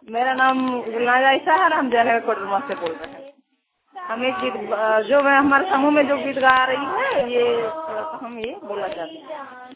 मेरा नाम गुलनाज आयशा है, हम जयनगर कोडरमा से बोल रहे हैं। हम एक गीत जो मैं हमारे समूह में जो गीत गा रही है ये हम ये बोलना चाहते हैं।